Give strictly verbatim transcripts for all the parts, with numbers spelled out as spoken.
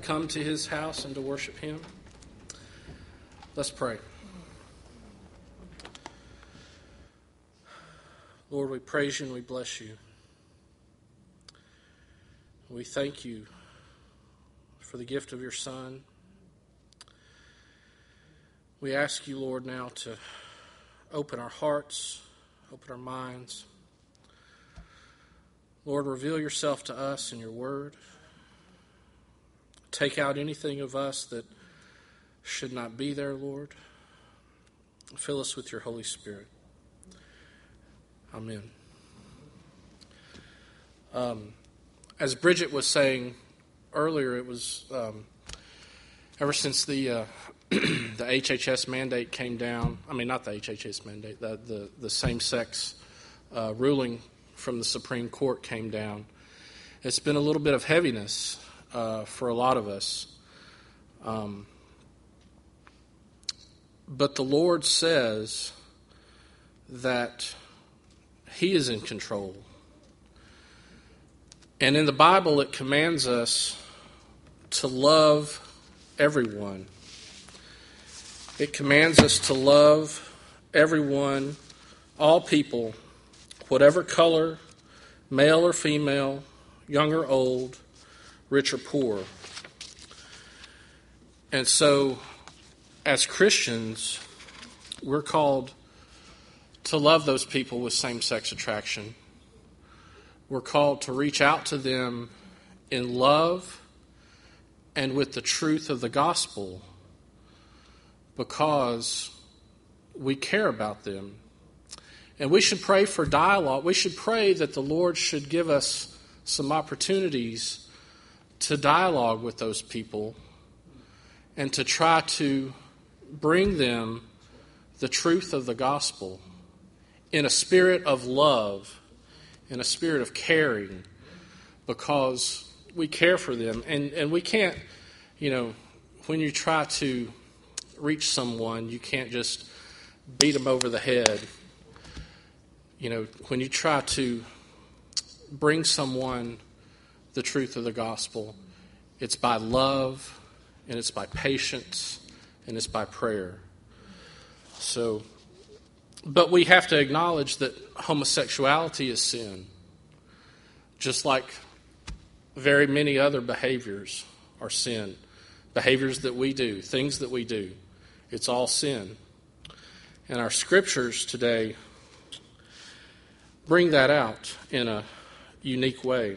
come to his house and to worship him? Let's pray. Lord, we praise you and we bless you. We thank you for the gift of your Son. We ask you, Lord, now to open our hearts, open our minds. Lord, reveal yourself to us in your word. Take out anything of us that should not be there, Lord. Fill us with your Holy Spirit. Amen. Um, as Bridget was saying earlier, it was um, ever since the uh, the H H S mandate came down. I mean, not the H H S mandate. The the, the same-sex uh, ruling from the Supreme Court came down. It's been a little bit of heaviness uh, for a lot of us. Um, but the Lord says that He is in control. And in the Bible, it commands us to love everyone. It commands us to love everyone, all people, whatever color, male or female, young or old, rich or poor. And so, as Christians, we're called to love those people with same-sex attraction. We're called to reach out to them in love and with the truth of the gospel because we care about them. And we should pray for dialogue. We should pray that the Lord should give us some opportunities to dialogue with those people and to try to bring them the truth of the gospel in a spirit of love, in a spirit of caring, because we care for them. And, and we can't, you know, when you try to reach someone, you can't just beat them over the head. You know, when you try to bring someone the truth of the gospel, it's by love, and it's by patience, and it's by prayer. So, but we have to acknowledge that homosexuality is sin, just like very many other behaviors are sin. Behaviors that we do, things that we do, it's all sin. And our scriptures today bring that out in a unique way.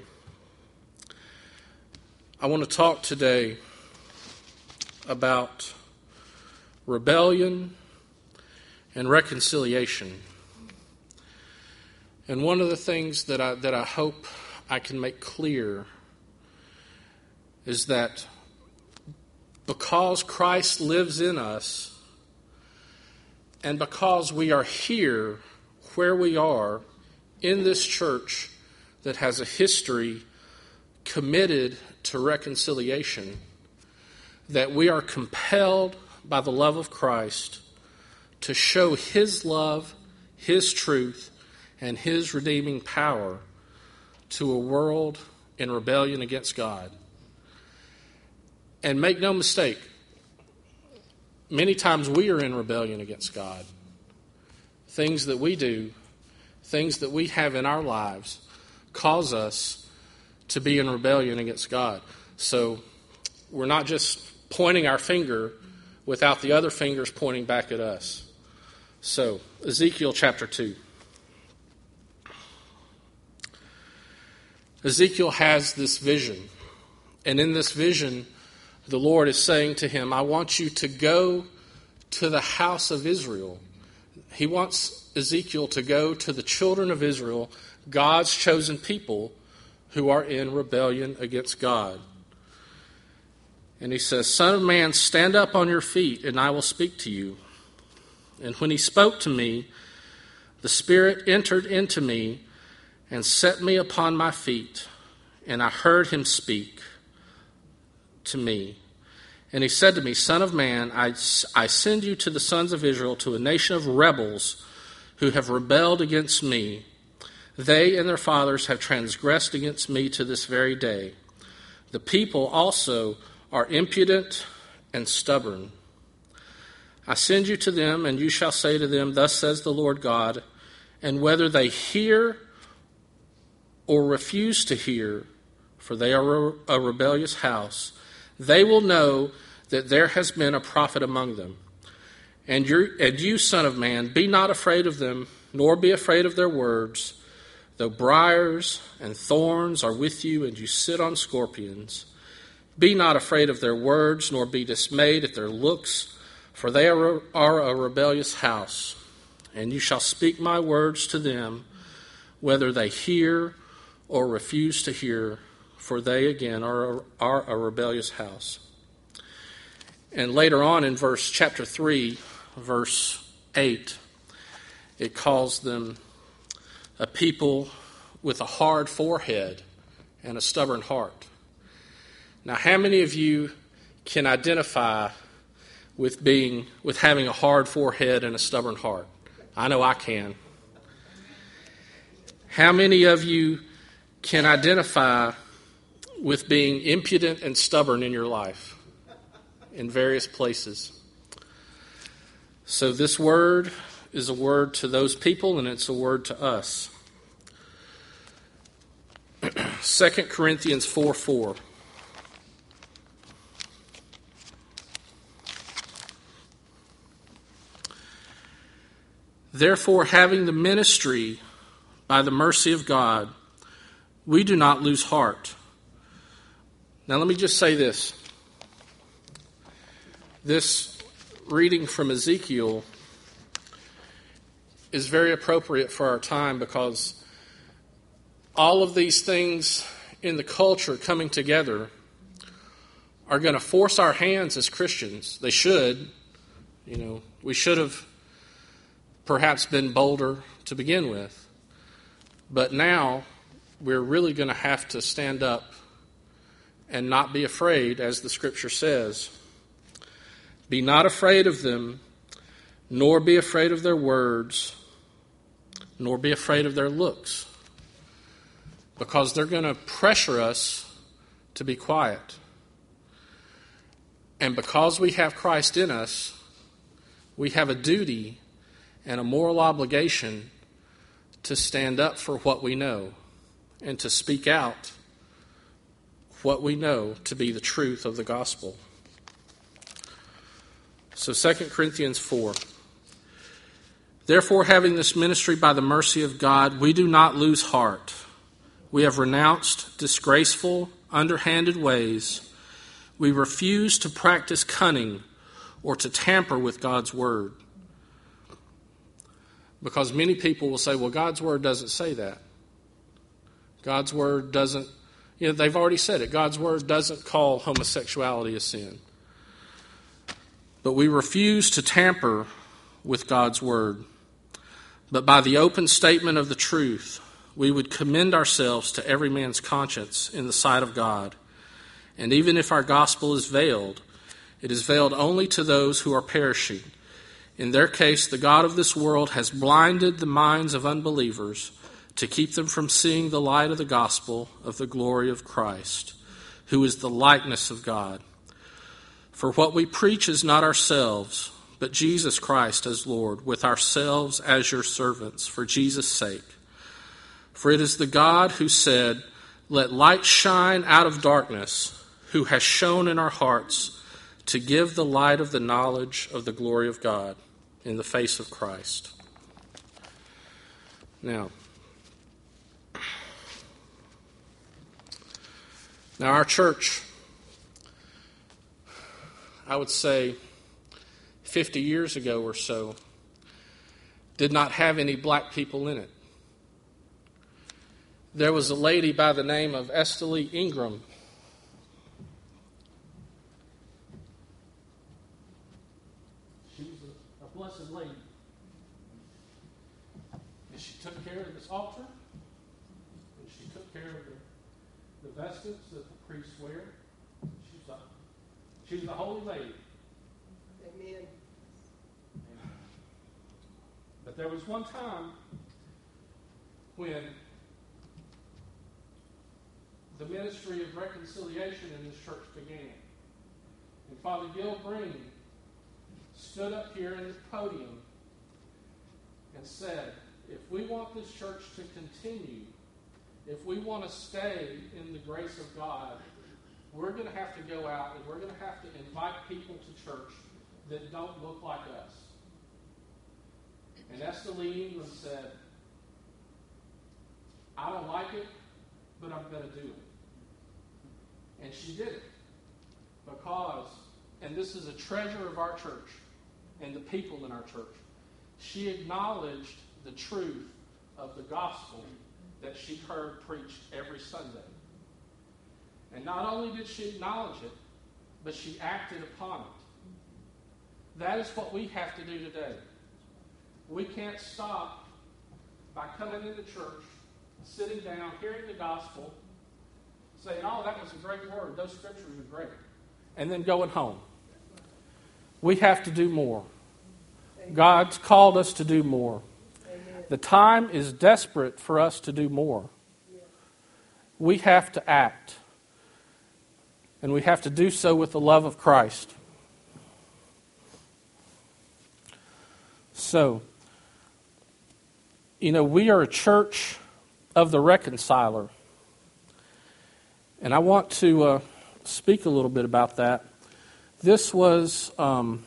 I want to talk today about rebellion and reconciliation. And one of the things that I that I hope I can make clear is that because Christ lives in us and because we are here where we are in this church that has a history committed to reconciliation, that we are compelled by the love of Christ to show His love, His truth, and His redeeming power to a world in rebellion against God. And make no mistake, many times we are in rebellion against God. Things that we do, things that we have in our lives cause us to be in rebellion against God. So we're not just pointing our finger without the other fingers pointing back at us. So, Ezekiel chapter two. Ezekiel has this vision. And in this vision, the Lord is saying to him, I want you to go to the house of Israel. He wants Ezekiel to go to the children of Israel, God's chosen people who are in rebellion against God. And he says, Son of man, stand up on your feet, and I will speak to you. And when he spoke to me, the Spirit entered into me and set me upon my feet, and I heard him speak to me. And he said to me, Son of man, I, I send you to the sons of Israel, to a nation of rebels who have rebelled against me. They and their fathers have transgressed against me to this very day. The people also are impudent and stubborn. I send you to them, and you shall say to them, Thus says the Lord God, and whether they hear or refuse to hear, for they are a rebellious house, they will know that there has been a prophet among them. And, and you, son of man, be not afraid of them, nor be afraid of their words, though briars and thorns are with you, and you sit on scorpions. Be not afraid of their words, nor be dismayed at their looks, for they are, are a rebellious house. And you shall speak my words to them, whether they hear or refuse to hear, for they again are a, are a rebellious house. And later on in verse chapter three, verse eight, it calls them a people with a hard forehead and a stubborn heart. Now, how many of you can identify with being with having a hard forehead and a stubborn heart? I know I can. How many of you can identify with being impudent and stubborn in your life in various places? So this word is a word to those people, and it's a word to us. Second Corinthians four four. Therefore, having the ministry by the mercy of God, we do not lose heart. Now let me just say this. This reading from Ezekiel is very appropriate for our time, because all of these things in the culture coming together are going to force our hands as Christians. They should. You know, we should have perhaps been bolder to begin with. But now we're really going to have to stand up and not be afraid, as the Scripture says. Be not afraid of them, nor be afraid of their words, nor be afraid of their looks, because they're going to pressure us to be quiet. And because we have Christ in us, we have a duty and a moral obligation to stand up for what we know and to speak out what we know to be the truth of the gospel. So Second Corinthians four. Therefore, having this ministry by the mercy of God, we do not lose heart. We have renounced disgraceful, underhanded ways. We refuse to practice cunning or to tamper with God's word. Because many people will say, well, God's word doesn't say that. God's word doesn't, you know, they've already said it. God's word doesn't call homosexuality a sin. But we refuse to tamper with God's word. But by the open statement of the truth, we would commend ourselves to every man's conscience in the sight of God. And even if our gospel is veiled, it is veiled only to those who are perishing. In their case, the God of this world has blinded the minds of unbelievers to keep them from seeing the light of the gospel of the glory of Christ, who is the likeness of God. For what we preach is not ourselves, but Jesus Christ as Lord, with ourselves as your servants, for Jesus' sake. For it is the God who said, Let light shine out of darkness, who has shone in our hearts to give the light of the knowledge of the glory of God in the face of Christ. Now, now our church, I would say fifty years ago or so, did not have any black people in it. There was a lady by the name of Estalee Ingram. She was a, a blessed lady. And she took care of this altar. And she took care of the, the vestments that the priests wear. She was a, she was a holy lady. Amen. But there was one time when the ministry of reconciliation in this church began. Father Gil Green stood up here in the podium and said, if we want this church to continue, if we want to stay in the grace of God, we're going to have to go out and we're going to have to invite people to church that don't look like us. And Esther Lee England said, I don't like it, but I'm going to do it. And she did it. Because, and this is a treasure of our church and the people in our church, she acknowledged the truth of the gospel that she heard preached every Sunday. And not only did she acknowledge it, but she acted upon it. That is what we have to do today. We can't stop by coming into church, sitting down, hearing the gospel, saying, oh, that was a great word, those scriptures are great, and then going home. We have to do more. God's called us to do more. The time is desperate for us to do more. We have to act. And we have to do so with the love of Christ. So, you know, we are a church of the reconciler. And I want to uh, speak a little bit about that. This was um,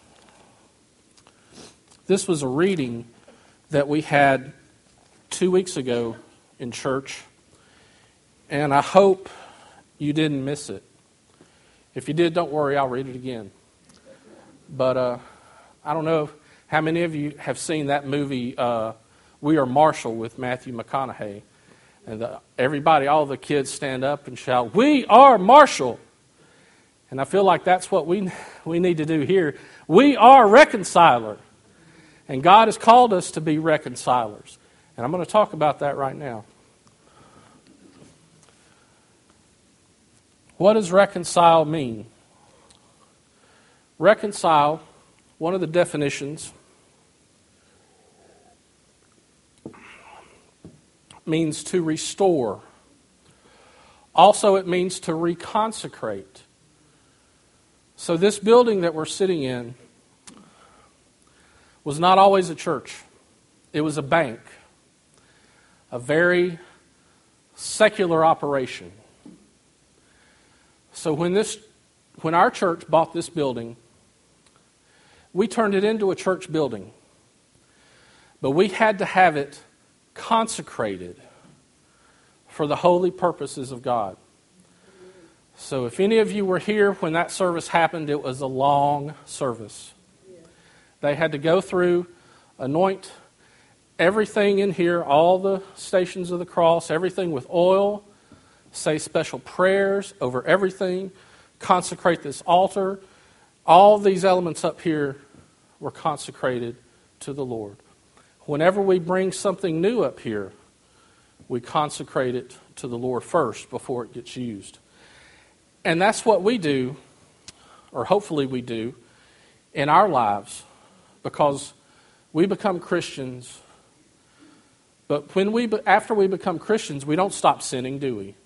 this was a reading that we had two weeks ago in church. And I hope you didn't miss it. If you did, don't worry, I'll read it again. But uh, I don't know how many of you have seen that movie, uh, We Are Marshall, with Matthew McConaughey. And the, everybody, all the kids stand up and shout, "We are Marshall!" And I feel like that's what we we need to do here. We are reconciler. And God has called us to be reconcilers. And I'm going to talk about that right now. What does reconcile mean? Reconcile, one of the definitions, means to restore. Also, it means to reconsecrate. So this building that we're sitting in was not always a church. It was a bank. A very secular operation. So when this, when our church bought this building, we turned it into a church building. But we had to have it consecrated for the holy purposes of God. So if any of you were here when that service happened, it was a long service. They had to go through, anoint everything in here, all the stations of the cross, everything with oil, say special prayers over everything, consecrate this altar. All these elements up here were consecrated to the Lord. Whenever we bring something new up here, we consecrate it to the Lord first before it gets used. And that's what we do, or hopefully we do, in our lives, because we become Christians. But when we, after we become Christians, we don't stop sinning, do we?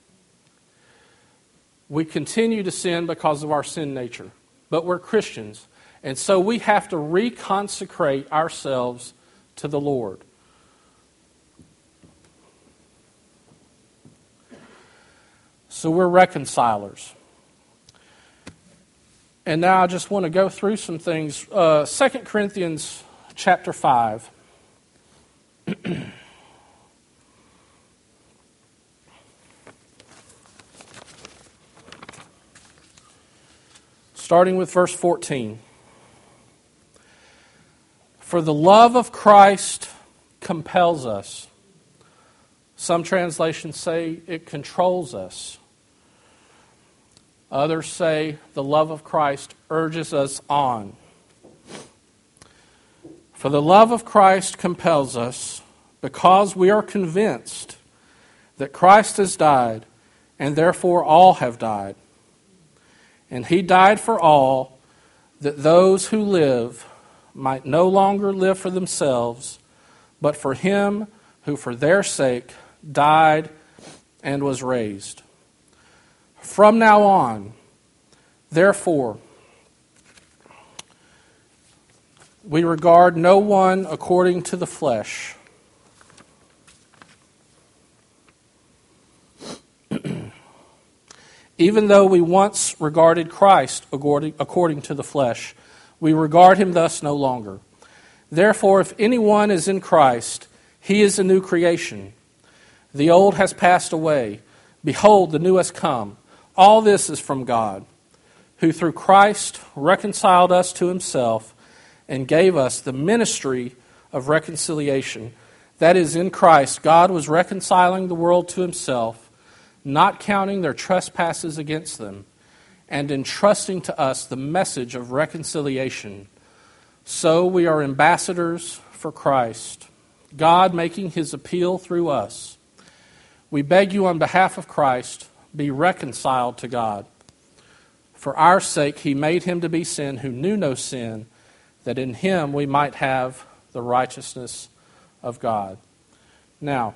We continue to sin because of our sin nature. But we're Christians. And so we have to reconsecrate ourselves to the Lord. So we're reconcilers. And now I just want to go through some things. Uh, Second Corinthians chapter five. Starting with verse fourteen. For the love of Christ compels us. Some translations say it controls us. Others say the love of Christ urges us on. For the love of Christ compels us because we are convinced that Christ has died, and therefore all have died. And He died for all, that those who live might no longer live for themselves, but for Him who for their sake died and was raised. From now on, therefore, We regard no one according to the flesh. Even though we once regarded Christ according to the flesh, we regard him thus no longer. Therefore, if anyone is in Christ, he is a new creation. The old has passed away. Behold, the new has come. All this is from God, who through Christ reconciled us to himself and gave us the ministry of reconciliation. That is, in Christ, God was reconciling the world to himself, not counting their trespasses against them, and entrusting to us the message of reconciliation. So we are ambassadors for Christ, God making his appeal through us. We beg you on behalf of Christ, be reconciled to God. For our sake he made him to be sin who knew no sin, that in him we might have the righteousness of God. Now,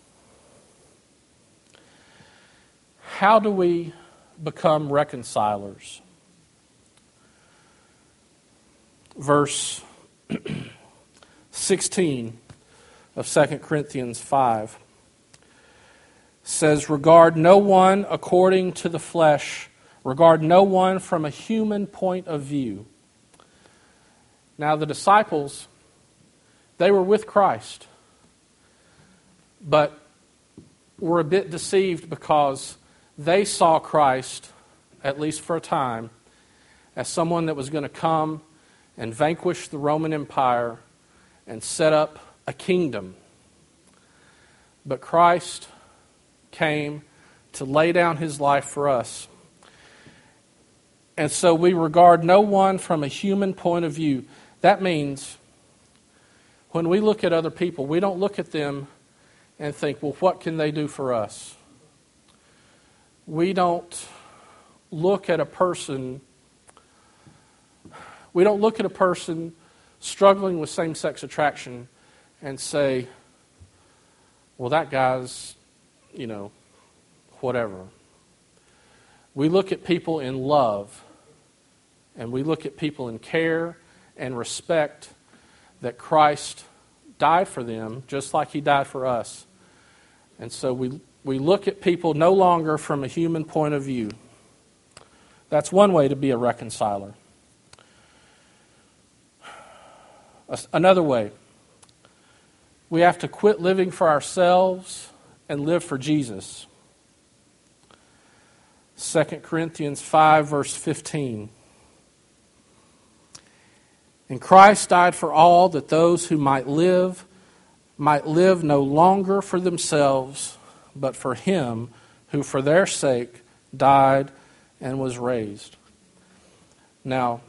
how do we become reconcilers? Verse sixteen of Second Corinthians five says, regard no one according to the flesh, regard no one from a human point of view. Now the disciples, they were with Christ, but were a bit deceived because they saw Christ, at least for a time, as someone that was going to come and vanquish the Roman Empire and set up a kingdom. But Christ came to lay down his life for us. And so we regard no one from a human point of view. That means when we look at other people, we don't look at them and think, well, what can they do for us? We don't look at a person, we don't look at a person struggling with same-sex attraction and say, well, that guy's, you know, whatever. We look at people in love, and we look at people in care and respect that Christ died for them just like he died for us. And so we we look at people no longer from a human point of view. That's one way to be a reconciler. Another way, we have to quit living for ourselves and live for Jesus. Second Corinthians five, verse fifteen. And Christ died for all, that those who might live might live no longer for themselves, but for him who for their sake died and was raised. Now,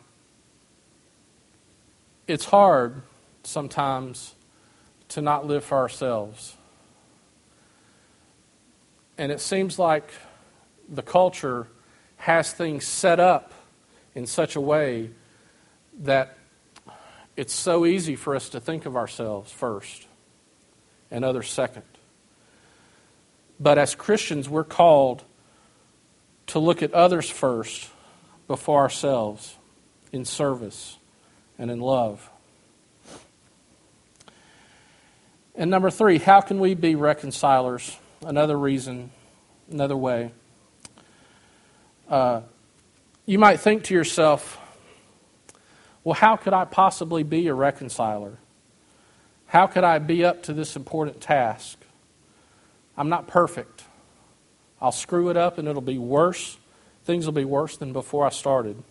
it's hard sometimes to not live for ourselves. And it seems like the culture has things set up in such a way that it's so easy for us to think of ourselves first and others second. But as Christians, we're called to look at others first before ourselves in service and in love. And number three, how can we be reconcilers? Another reason, another way. Uh, you might think to yourself, well, how could I possibly be a reconciler? How could I be up to this important task? I'm not perfect. I'll screw it up and it'll be worse. Things will be worse than before I started.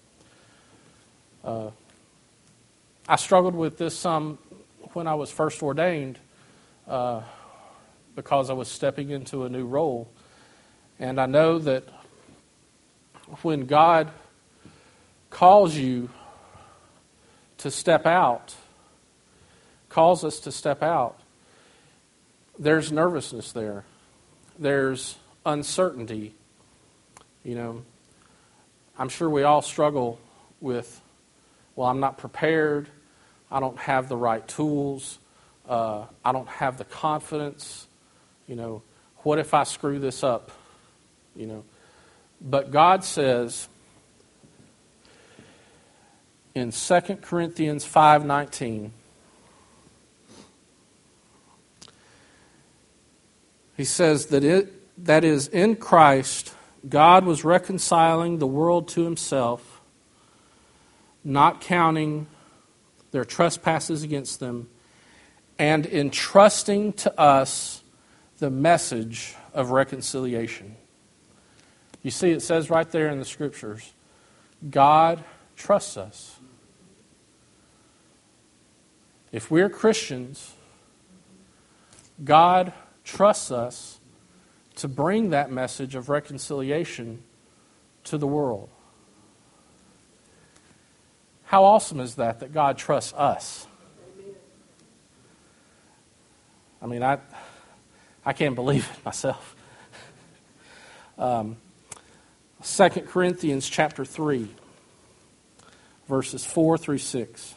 Uh, I struggled with this some when I was first ordained uh, because I was stepping into a new role. And I know that when God calls you to step out, calls us to step out, there's nervousness there. There's uncertainty. You know, I'm sure we all struggle with, well, I'm not prepared. I don't have the right tools. Uh, I don't have the confidence. You know, what if I screw this up? You know, but God says in Second Corinthians five nineteen. He says that it that is in Christ God was reconciling the world to himself, not counting their trespasses against them, and entrusting to us the message of reconciliation. You see, it says right there in the Scriptures, God trusts us. If we're Christians, God trusts us to bring that message of reconciliation to the world. How awesome is that, that God trusts us? I mean, I I can't believe it myself. Um, Second Corinthians chapter three, verses four through six.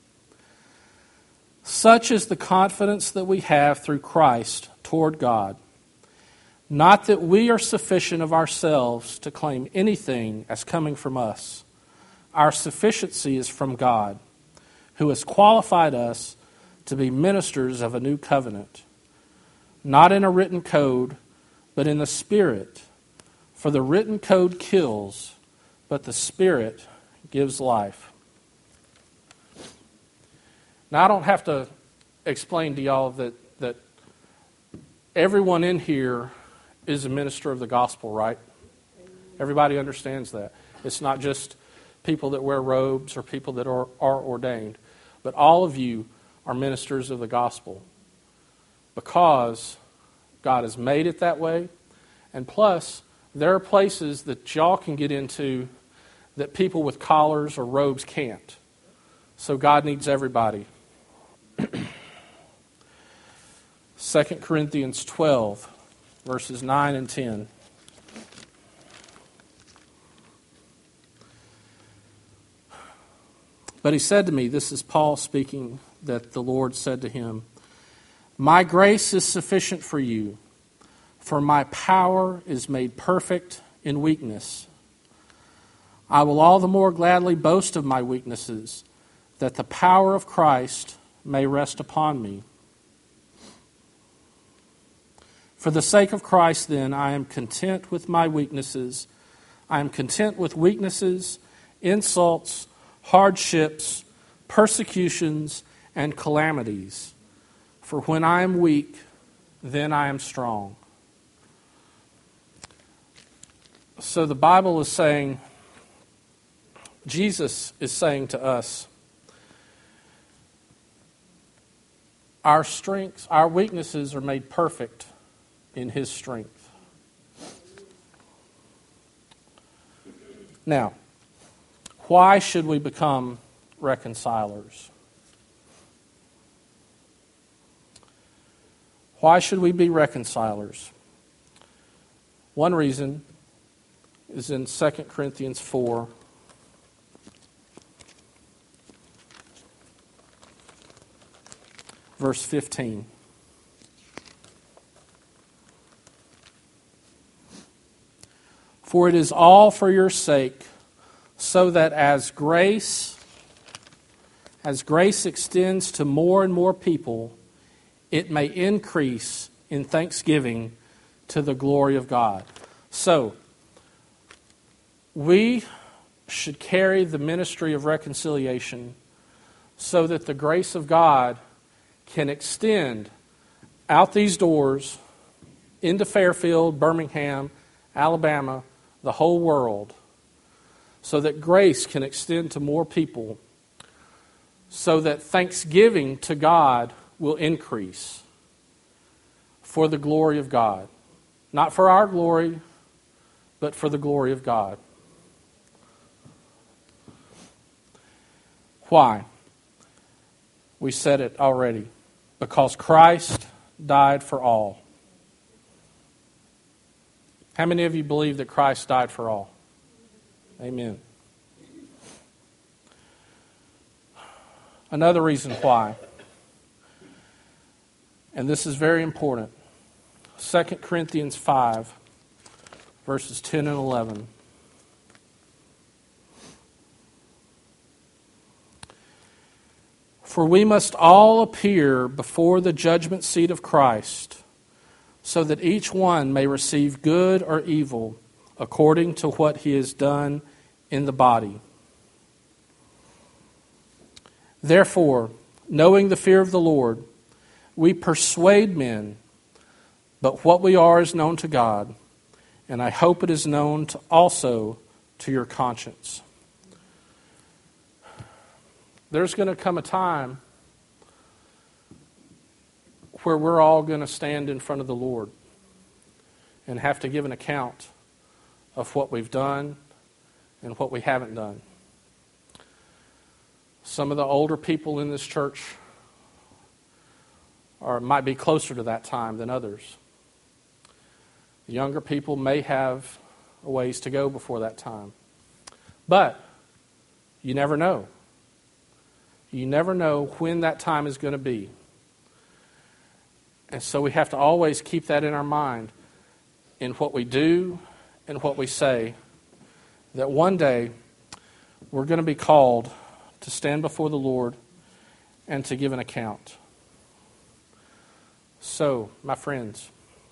Such is the confidence that we have through Christ toward God. Not that we are sufficient of ourselves to claim anything as coming from us. Our sufficiency is from God, who has qualified us to be ministers of a new covenant, not in a written code, but in the Spirit. For the written code kills, but the Spirit gives life. Now, I don't have to explain to y'all that, that everyone in here is a minister of the gospel, right? Everybody understands that. It's not just people that wear robes or people that are, are ordained, but all of you are ministers of the gospel because God has made it that way. And plus, there are places that y'all can get into that people with collars or robes can't. So God needs everybody. Second Corinthians twelve, verses nine and ten. But he said to me, this is Paul speaking, that the Lord said to him, my grace is sufficient for you, for my power is made perfect in weakness. I will all the more gladly boast of my weaknesses, that the power of Christ may rest upon me. For the sake of Christ, then, I am content with my weaknesses. I am content with weaknesses, insults, hardships, persecutions, and calamities. For when I am weak, then I am strong. So the Bible is saying, Jesus is saying to us, our strengths, our weaknesses are made perfect in His strength. Now, why should we become reconcilers? Why should we be reconcilers? One reason is in Second Corinthians four. Verse fifteen. For it is all for your sake, so that as grace, as grace extends to more and more people, it may increase in thanksgiving to the glory of God. So, we should carry the ministry of reconciliation so that the grace of God can extend out these doors into Fairfield, Birmingham, Alabama, the whole world, so that grace can extend to more people, so that thanksgiving to God will increase for the glory of God. Not for our glory, but for the glory of God. Why? We said it already. Because Christ died for all. How many of you believe that Christ died for all? Amen. Another reason why, and this is very important, Second Corinthians five, verses ten and eleven. For we must all appear before the judgment seat of Christ, so that each one may receive good or evil according to what he has done in the body. Therefore, knowing the fear of the Lord, we persuade men, but what we are is known to God, and I hope it is known to also to your conscience. There's going to come a time where we're all going to stand in front of the Lord and have to give an account of what we've done and what we haven't done. Some of the older people in this church are, might be closer to that time than others. The younger people may have a ways to go before that time. But you never know. You never know when that time is going to be. And so we have to always keep that in our mind in what we do and what we say, that one day we're going to be called to stand before the Lord and to give an account. So, my friends,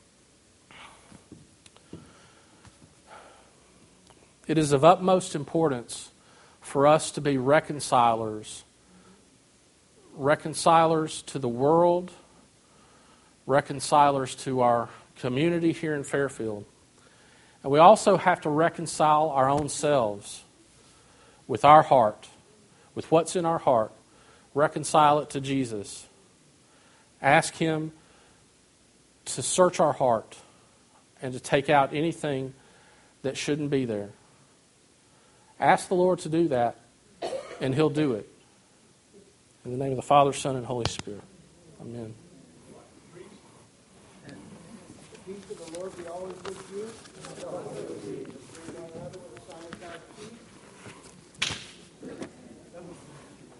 it is of utmost importance for us to be reconcilers, reconcilers to the world, reconcilers to our community here in Fairfield. And we also have to reconcile our own selves with our heart, with what's in our heart. Reconcile it to Jesus. Ask Him to search our heart and to take out anything that shouldn't be there. Ask the Lord to do that, and He'll do it. In the name of the Father, Son, and Holy Spirit. Amen. The peace of the Lord be always with you.